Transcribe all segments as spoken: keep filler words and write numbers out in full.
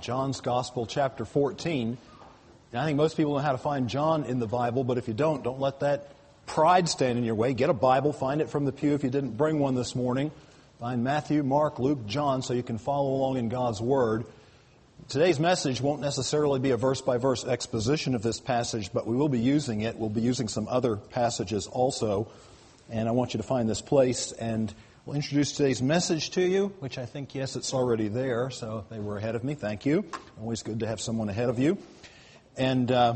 John's Gospel, chapter fourteen. Now, I think most people know how to find John in the Bible, but if you don't, don't let that pride stand in your way. Get a Bible, find it from the pew if you didn't bring one this morning. Find Matthew, Mark, Luke, John, so you can follow along in God's Word. Today's message won't necessarily be a verse-by-verse exposition of this passage, but we will be using it. We'll be using some other passages also, and I want you to find this place, and we'll introduce today's message to you, which I think, yes, it's already there, so they were ahead of me. Thank you. Always good to have someone ahead of you. And uh,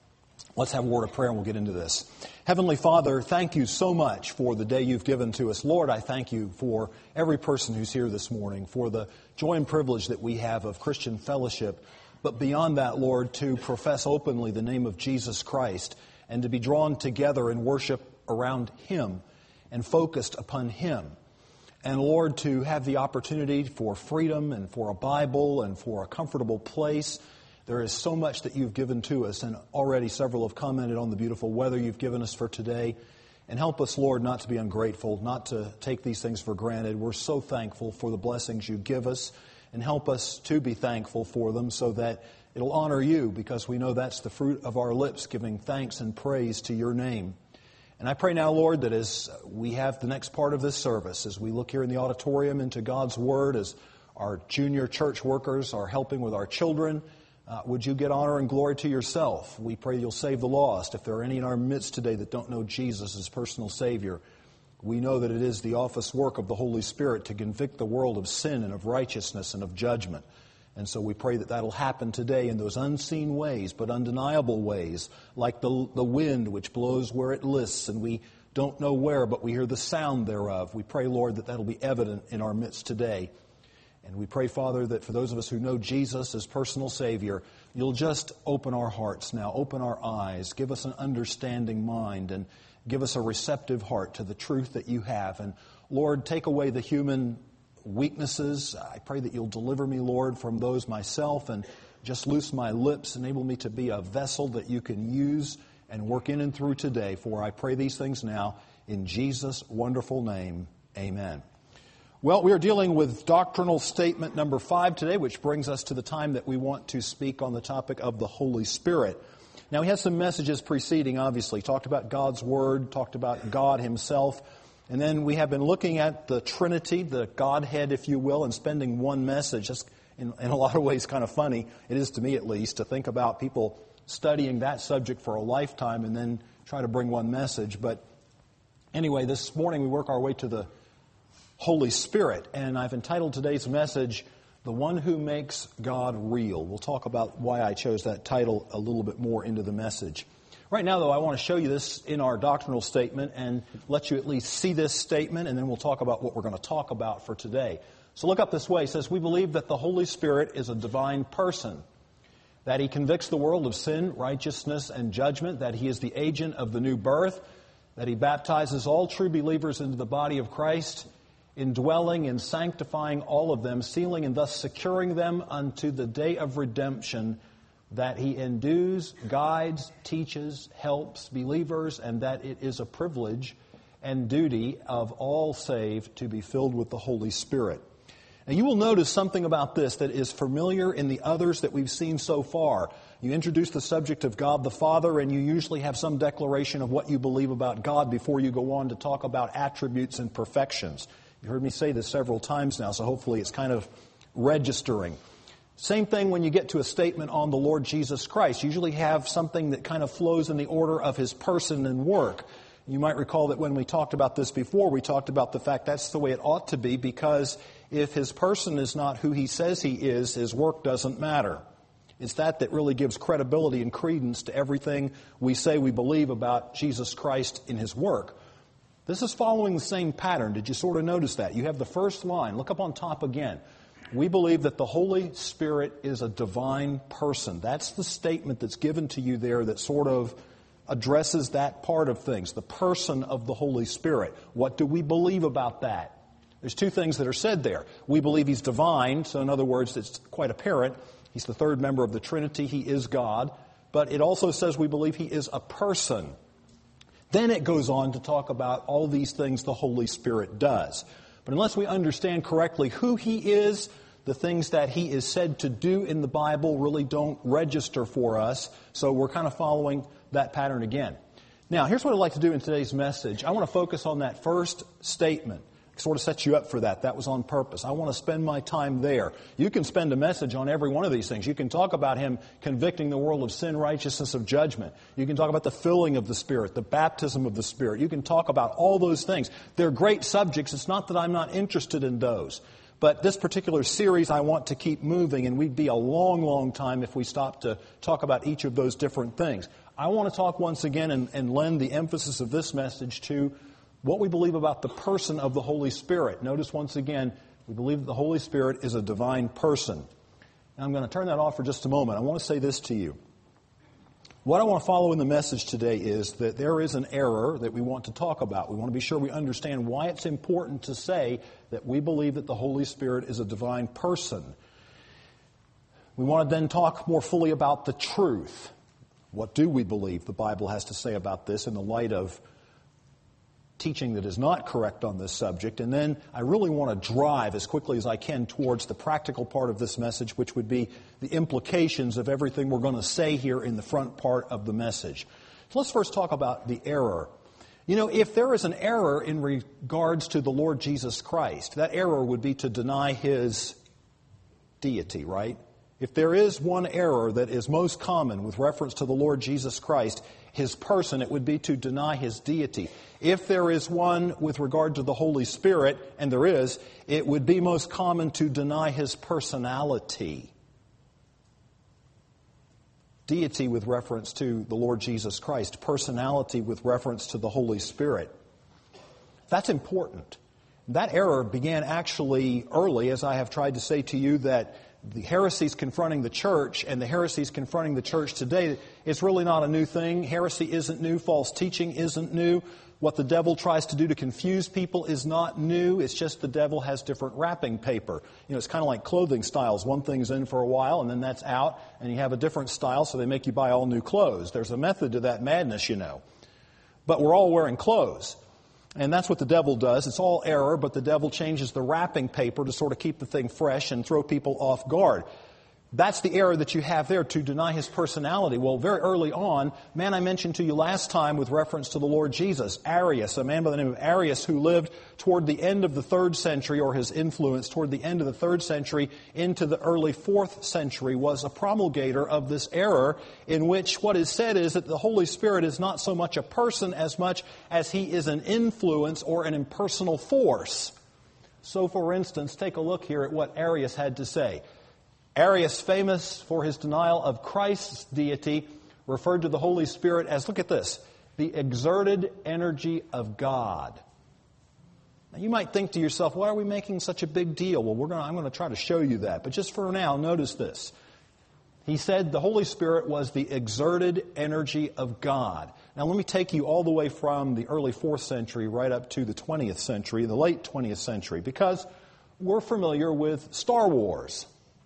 let's have a word of prayer and we'll get into this. Heavenly Father, thank you so much for the day you've given to us. Lord, I thank you for every person who's here this morning, for the joy and privilege that we have of Christian fellowship. But beyond that, Lord, to profess openly the name of Jesus Christ and to be drawn together in worship around Him and focused upon Him. And Lord, to have the opportunity for freedom and for a Bible and for a comfortable place. There is so much that you've given to us, and already several have commented on the beautiful weather you've given us for today. And help us, Lord, not to be ungrateful, not to take these things for granted. We're so thankful for the blessings you give us, and help us to be thankful for them so that it'll honor you, because we know that's the fruit of our lips, giving thanks and praise to your name. And I pray now, Lord, that as we have the next part of this service, as we look here in the auditorium into God's Word, as our junior church workers are helping with our children, uh, would you get honor and glory to yourself? We pray you'll save the lost. If there are any in our midst today that don't know Jesus as personal Savior, we know that it is the office work of the Holy Spirit to convict the world of sin and of righteousness and of judgment. And so we pray that that'll happen today in those unseen ways, but undeniable ways, like the, the wind which blows where it lists, and we don't know where, but we hear the sound thereof. We pray, Lord, that that'll be evident in our midst today. And we pray, Father, that for those of us who know Jesus as personal Savior, you'll just open our hearts now, open our eyes, give us an understanding mind, and give us a receptive heart to the truth that you have. And Lord, take away the human weaknesses. I pray that you'll deliver me, Lord, from those myself, and just loose my lips, enable me to be a vessel that you can use and work in and through today. For I pray these things now in Jesus' wonderful name. Amen. Well, we are dealing with doctrinal statement number five today, which brings us to the time that we want to speak on the topic of the Holy Spirit. Now, we had some messages preceding, obviously. Talked about God's Word, talked about God Himself. And then we have been looking at the Trinity, the Godhead, if you will, and spending one message. That's in, in a lot of ways kind of funny. It is to me, at least, to think about people studying that subject for a lifetime and then try to bring one message. But anyway, this morning we work our way to the Holy Spirit. And I've entitled today's message, The One Who Makes God Real. We'll talk about why I chose that title a little bit more into the message. Right now, though, I want to show you this in our doctrinal statement and let you at least see this statement, and then we'll talk about what we're going to talk about for today. So look up this way. It says, we believe that the Holy Spirit is a divine person, that He convicts the world of sin, righteousness, and judgment, that He is the agent of the new birth, that He baptizes all true believers into the body of Christ, indwelling and sanctifying all of them, sealing and thus securing them unto the day of redemption, that He endues, guides, teaches, helps believers, and that it is a privilege and duty of all saved to be filled with the Holy Spirit. Now, you will notice something about this that is familiar in the others that we've seen so far. You introduce the subject of God the Father, and you usually have some declaration of what you believe about God before you go on to talk about attributes and perfections. You heard me say this several times now, so hopefully it's kind of registering. Same thing when you get to a statement on the Lord Jesus Christ. You usually have something that kind of flows in the order of His person and work. You might recall that when we talked about this before, we talked about the fact that's the way it ought to be, because if His person is not who He says He is, His work doesn't matter. It's that that really gives credibility and credence to everything we say we believe about Jesus Christ in His work. This is following the same pattern. Did you sort of notice that? You have the first line. Look up on top again. We believe that the Holy Spirit is a divine person. That's the statement that's given to you there that sort of addresses that part of things, the person of the Holy Spirit. What do we believe about that? There's two things that are said there. We believe He's divine, so in other words, it's quite apparent. He's the third member of the Trinity. He is God. But it also says we believe He is a person. Then it goes on to talk about all these things the Holy Spirit does. But unless we understand correctly who He is, the things that he is said to do in the Bible really don't register for us. So we're kind of following that pattern again. Now, here's what I'd like to do in today's message. I want to focus on that first statement. Sort of set you up for that. That was on purpose. I want to spend my time there. You can spend a message on every one of these things. You can talk about him convicting the world of sin, righteousness, of judgment. You can talk about the filling of the Spirit, the baptism of the Spirit. You can talk about all those things. They're great subjects. It's not that I'm not interested in those. But this particular series I want to keep moving, and we'd be a long, long time if we stopped to talk about each of those different things. I want to talk once again and, and lend the emphasis of this message to what we believe about the person of the Holy Spirit. Notice once again, we believe that the Holy Spirit is a divine person. Now I'm going to turn that off for just a moment. I want to say this to you. What I want to follow in the message today is that there is an error that we want to talk about. We want to be sure we understand why it's important to say that we believe that the Holy Spirit is a divine person. We want to then talk more fully about the truth. What do we believe the Bible has to say about this in the light of teaching that is not correct on this subject? And then I really want to drive as quickly as I can towards the practical part of this message, which would be the implications of everything we're going to say here in the front part of the message. So let's first talk about the error. You know, if there is an error in regards to the Lord Jesus Christ, that error would be to deny his deity, right? If there is one error that is most common with reference to the Lord Jesus Christ, his person, it would be to deny his deity. If there is one with regard to the Holy Spirit, and there is, it would be most common to deny his personality. Deity with reference to the Lord Jesus Christ, personality with reference to the Holy Spirit. That's important. That error began actually early, as I have tried to say to you, that the heresies confronting the church and the heresies confronting the church today, it's really not a new thing. Heresy isn't new. False teaching isn't new. What the devil tries to do to confuse people is not new. It's just the devil has different wrapping paper. You know, it's kind of like clothing styles. One thing's in for a while and then that's out, and you have a different style, so they make you buy all new clothes. There's a method to that madness, you know. But we're all wearing clothes. And that's what the devil does. It's all error, but the devil changes the wrapping paper to sort of keep the thing fresh and throw people off guard. That's the error that you have there, to deny his personality. Well, very early on, man I mentioned to you last time with reference to the Lord Jesus, Arius, a man by the name of Arius who lived toward the end of the third century, or his influence toward the end of the third century into the early fourth century, was a promulgator of this error in which what is said is that the Holy Spirit is not so much a person as much as he is an influence or an impersonal force. So, for instance, take a look here at what Arius had to say. Arius, famous for his denial of Christ's deity, referred to the Holy Spirit as, look at this, the exerted energy of God. Now, you might think to yourself, why are we making such a big deal? Well, we're going to, I'm going to try to show you that. But just for now, notice this. He said the Holy Spirit was the exerted energy of God. Now, let me take you all the way from the early fourth century right up to the twentieth century, the late twentieth century, because we're familiar with Star Wars.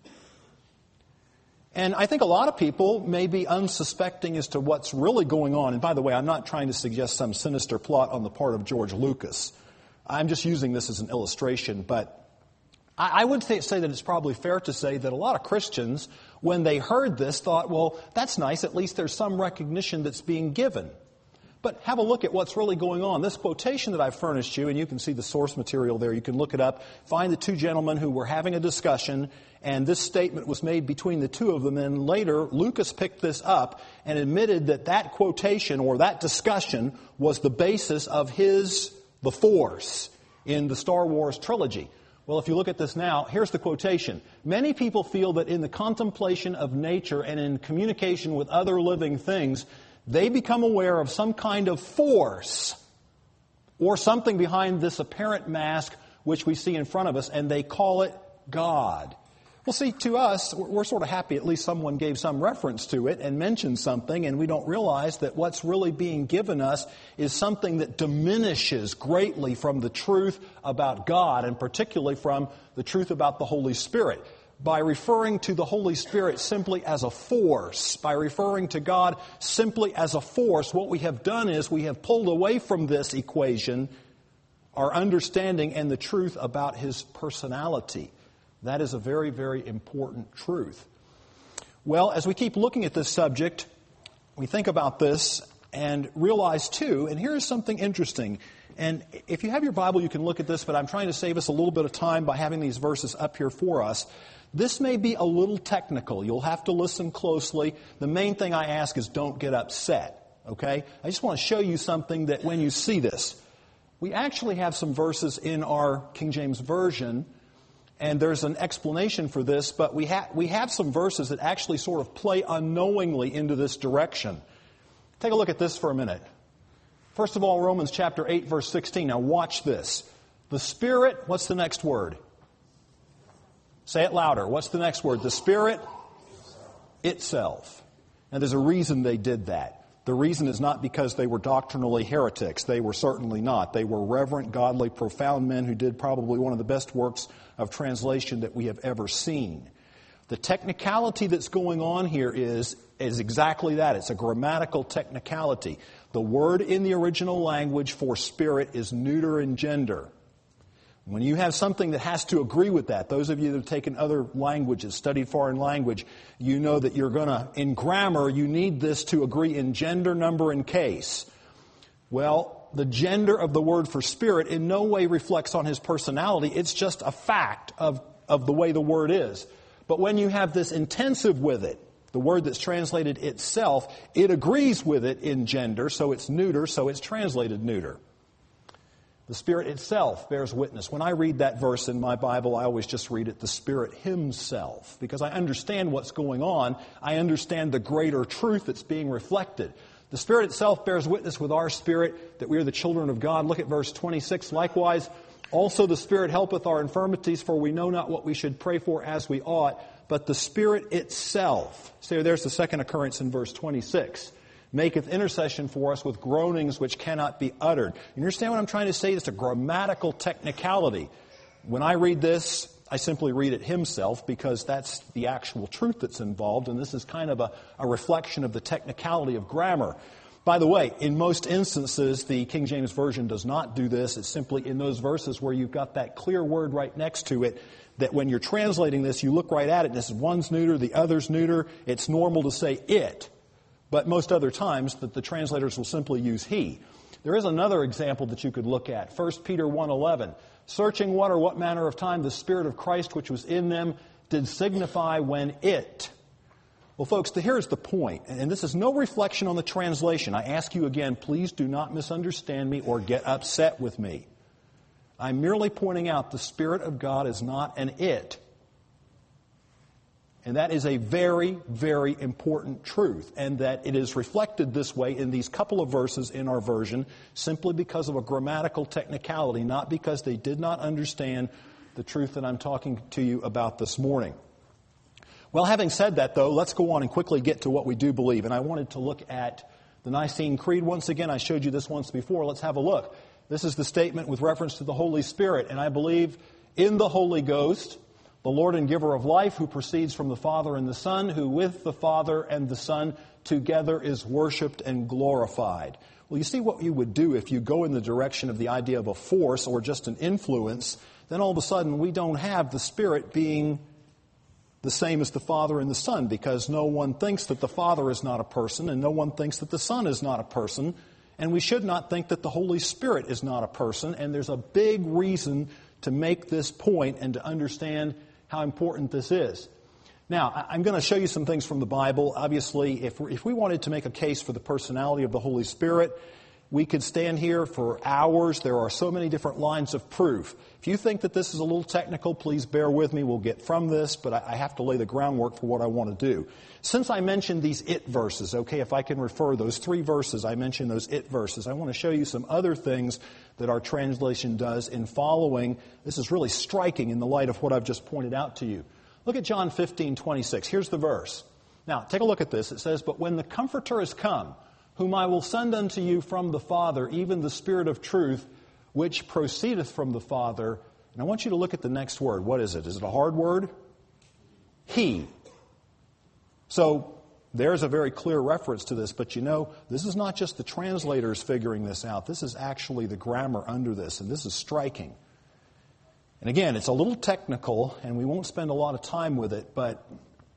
And I think a lot of people may be unsuspecting as to what's really going on. And by the way, I'm not trying to suggest some sinister plot on the part of George Lucas. I'm just using this as an illustration. But I would say that it's probably fair to say that a lot of Christians, when they heard this, thought, well, that's nice. At least there's some recognition that's being given. But have a look at what's really going on. This quotation that I've furnished you, and you can see the source material there. You can look it up. Find the two gentlemen who were having a discussion, and this statement was made between the two of them. And later, Lucas picked this up and admitted that that quotation or that discussion was the basis of his The Force in the Star Wars trilogy. Well, if you look at this now, here's the quotation. Many people feel that in the contemplation of nature and in communication with other living things, they become aware of some kind of force or something behind this apparent mask which we see in front of us, and they call it God. Well, see, to us, we're sort of happy at least someone gave some reference to it and mentioned something, and we don't realize that what's really being given us is something that diminishes greatly from the truth about God, and particularly from the truth about the Holy Spirit. By referring to the Holy Spirit simply as a force, by referring to God simply as a force, what we have done is we have pulled away from this equation our understanding and the truth about His personality. That is a very, very important truth. Well, as we keep looking at this subject, we think about this and realize, too, and here is something interesting. And if you have your Bible, you can look at this, but I'm trying to save us a little bit of time by having these verses up here for us. This may be a little technical. You'll have to listen closely. The main thing I ask is don't get upset, okay? I just want to show you something that when you see this, we actually have some verses in our King James Version, and there's an explanation for this, but we, ha- we have some verses that actually sort of play unknowingly into this direction. Take a look at this for a minute. First of all, Romans chapter eight, verse sixteen. Now watch this. The Spirit, what's the next word? Say it louder. What's the next word? The Spirit itself. Now there's a reason they did that. The reason is not because they were doctrinally heretics. They were certainly not. They were reverent, godly, profound men who did probably one of the best works of translation that we have ever seen. The technicality that's going on here is, is exactly that. It's a grammatical technicality. The word in the original language for spirit is neuter in gender. When you have something that has to agree with that, those of you that have taken other languages, studied foreign language, you know that you're going to, in grammar, you need this to agree in gender, number, and case. Well, the gender of the word for spirit in no way reflects on his personality. It's just a fact of, of the way the word is. But when you have this intensive with it, the word that's translated itself, it agrees with it in gender, so it's neuter, so it's translated neuter. The Spirit itself bears witness. When I read that verse in my Bible, I always just read it, the Spirit Himself, because I understand what's going on. I understand the greater truth that's being reflected. The Spirit itself bears witness with our spirit that we are the children of God. Look at verse twenty-six. Likewise, also the Spirit helpeth our infirmities, for we know not what we should pray for as we ought, but the Spirit itself. So there's the second occurrence in verse twenty-six. Maketh intercession for us with groanings which cannot be uttered. You understand what I'm trying to say? It's a grammatical technicality. When I read this, I simply read it Himself because that's the actual truth that's involved, and this is kind of a, a reflection of the technicality of grammar. By the way, in most instances, the King James Version does not do this. It's simply in those verses where you've got that clear word right next to it, that when you're translating this, you look right at it, and this is one's neuter, the other's neuter. It's normal to say it. But most other times, that the translators will simply use he. There is another example that you could look at. First Peter one eleven. Searching what or what manner of time the Spirit of Christ which was in them did signify when it. Well, folks, here's the point. And this is no reflection on the translation. I ask you again, please do not misunderstand me or get upset with me. I'm merely pointing out the Spirit of God is not an it. And that is a very, very important truth, and that it is reflected this way in these couple of verses in our version simply because of a grammatical technicality, not because they did not understand the truth that I'm talking to you about this morning. Well, having said that, though, let's go on and quickly get to what we do believe. And I wanted to look at the Nicene Creed once again. I showed you this once before. Let's have a look. This is the statement with reference to the Holy Spirit, and I believe in the Holy Ghost, the Lord and giver of life, who proceeds from the Father and the Son, who with the Father and the Son together is worshipped and glorified. Well, you see what you would do if you go in the direction of the idea of a force or just an influence, then all of a sudden we don't have the Spirit being the same as the Father and the Son, because no one thinks that the Father is not a person and no one thinks that the Son is not a person, and we should not think that the Holy Spirit is not a person, and there's a big reason to make this point and to understand how important this is. Now, I'm going to show you some things from the Bible. Obviously, if, if we wanted to make a case for the personality of the Holy Spirit, we could stand here for hours. There are so many different lines of proof. If you think that this is a little technical, please bear with me. We'll get from this, but I have to lay the groundwork for what I want to do. Since I mentioned these it verses, okay, if I can refer those three verses, I mentioned those it verses, I want to show you some other things that our translation does in following. This is really striking in the light of what I've just pointed out to you. Look at John fifteen twenty-six. Here's the verse. Now, take a look at this. It says, "But when the Comforter is come, whom I will send unto you from the Father, even the Spirit of truth, which proceedeth from the Father." And I want you to look at the next word. What is it? Is it a hard word? He. So there's a very clear reference to this, but you know, this is not just the translators figuring this out. This is actually the grammar under this, and this is striking. And again, it's a little technical, and we won't spend a lot of time with it, but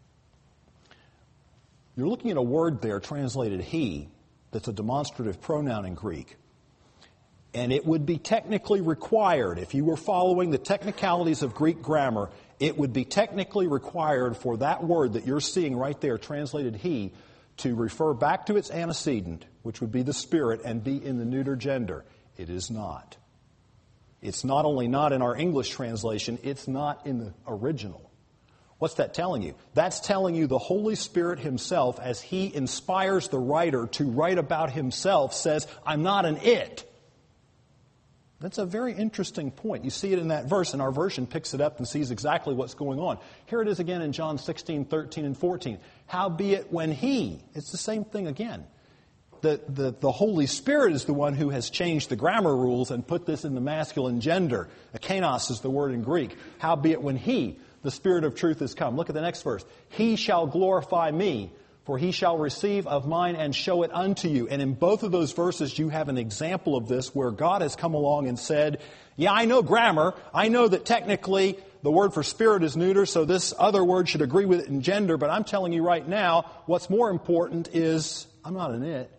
you're looking at a word there translated he, that's a demonstrative pronoun in Greek. And it would be technically required, if you were following the technicalities of Greek grammar, it would be technically required for that word that you're seeing right there, translated he, to refer back to its antecedent, which would be the Spirit, and be in the neuter gender. It is not. It's not only not in our English translation, it's not in the original. What's that telling you? That's telling you the Holy Spirit Himself, as He inspires the writer to write about Himself, says, I'm not an it. That's a very interesting point. You see it in that verse, and our version picks it up and sees exactly what's going on. Here it is again in John sixteen, thirteen, and fourteen. Howbeit when He, it's the same thing again. The, the, the Holy Spirit is the one who has changed the grammar rules and put this in the masculine gender. Akanos is the word in Greek. Howbeit when He, the Spirit of truth, is come. Look at the next verse. He shall glorify me, for He shall receive of mine and show it unto you. And in both of those verses, you have an example of this where God has come along and said, yeah, I know grammar. I know that technically the word for spirit is neuter, so this other word should agree with it in gender. But I'm telling you right now, what's more important is I'm not an it.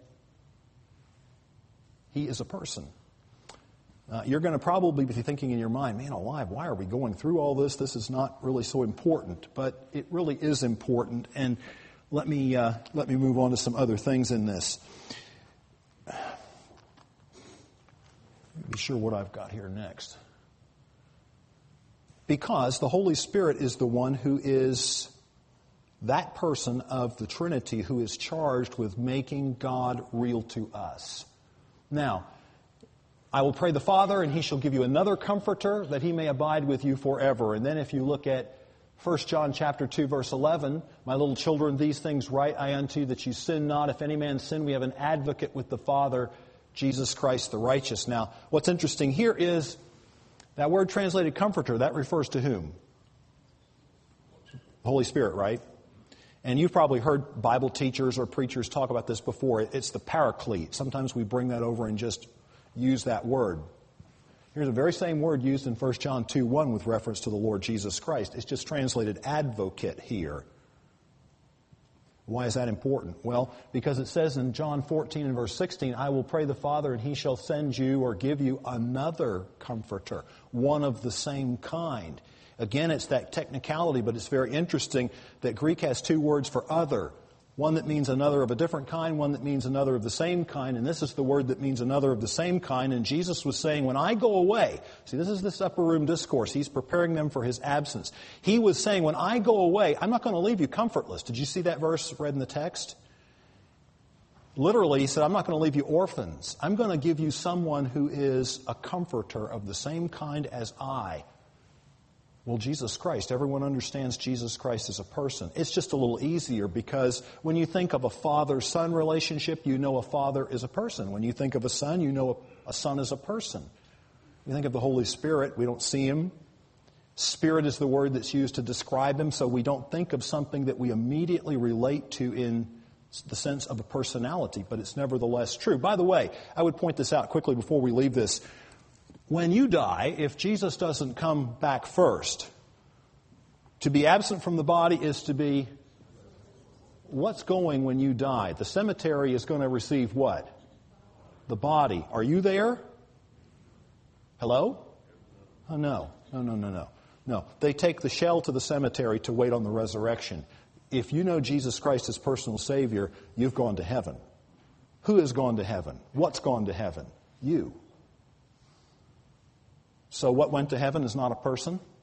He is a person. Uh, you're going to probably be thinking in your mind, man alive, why are we going through all this? This is not really so important. But it really is important. And let me uh, let me move on to some other things in this. Be sure what I've got here next. Because the Holy Spirit is the one who is that person of the Trinity who is charged with making God real to us. Now, I will pray the Father, and He shall give you another comforter, that He may abide with you forever. And then if you look at First John chapter two, verse eleven, my little children, these things write I unto you, that you sin not. If any man sin, we have an advocate with the Father, Jesus Christ the righteous. Now, what's interesting here is that word translated comforter, that refers to whom? The Holy Spirit, right? And you've probably heard Bible teachers or preachers talk about this before. It's the paraclete. Sometimes we bring that over and just use that word. Here's the very same word used in First John two one with reference to the Lord Jesus Christ. It's just translated advocate here. Why is that important? Well, because it says in John fourteen and verse sixteen, I will pray the Father, and He shall send you or give you another comforter, one of the same kind. Again, it's that technicality, but it's very interesting that Greek has two words for other. One that means another of a different kind, one that means another of the same kind, and this is the word that means another of the same kind. And Jesus was saying, when I go away, see, this is this upper room discourse. He's preparing them for His absence. He was saying, when I go away, I'm not going to leave you comfortless. Did you see that verse read in the text? Literally, He said, I'm not going to leave you orphans. I'm going to give you someone who is a comforter of the same kind as I. Well, Jesus Christ, everyone understands Jesus Christ as a person. It's just a little easier because when you think of a father-son relationship, you know a father is a person. When you think of a son, you know a, a son is a person. When you think of the Holy Spirit, we don't see Him. Spirit is the word that's used to describe Him, so we don't think of something that we immediately relate to in the sense of a personality, but it's nevertheless true. By the way, I would point this out quickly before we leave this. When you die, if Jesus doesn't come back first, to be absent from the body is to be, what's going when you die? The cemetery is going to receive what? The body. Are you there? Hello? Oh, no. No, no, no, no. No. They take the shell to the cemetery to wait on the resurrection. If you know Jesus Christ as personal Savior, you've gone to heaven. Who has gone to heaven? What's gone to heaven? You. So what went to heaven is not a person.